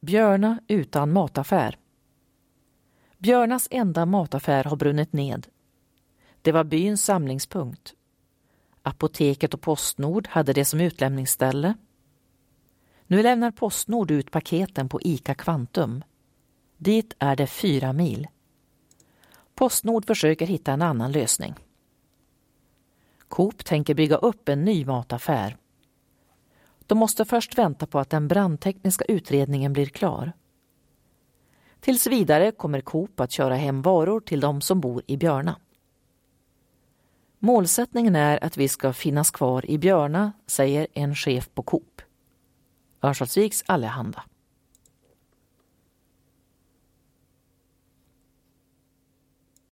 Björna utan mataffär. Björnas enda mataffär har brunnit ned. Det var byns samlingspunkt. Apoteket och Postnord hade det som utlämningsställe. Nu lämnar Postnord ut paketen på ICA Kvantum. Dit är det 4 mil. Postnord försöker hitta en annan lösning. Coop tänker bygga upp en ny mataffär. De måste först vänta på att den brandtekniska utredningen blir klar. Tills vidare kommer Coop att köra hem varor till de som bor i Björna. Målsättningen är att vi ska finnas kvar i Björna, säger en chef på Coop. Örnsköldsviks Allehanda.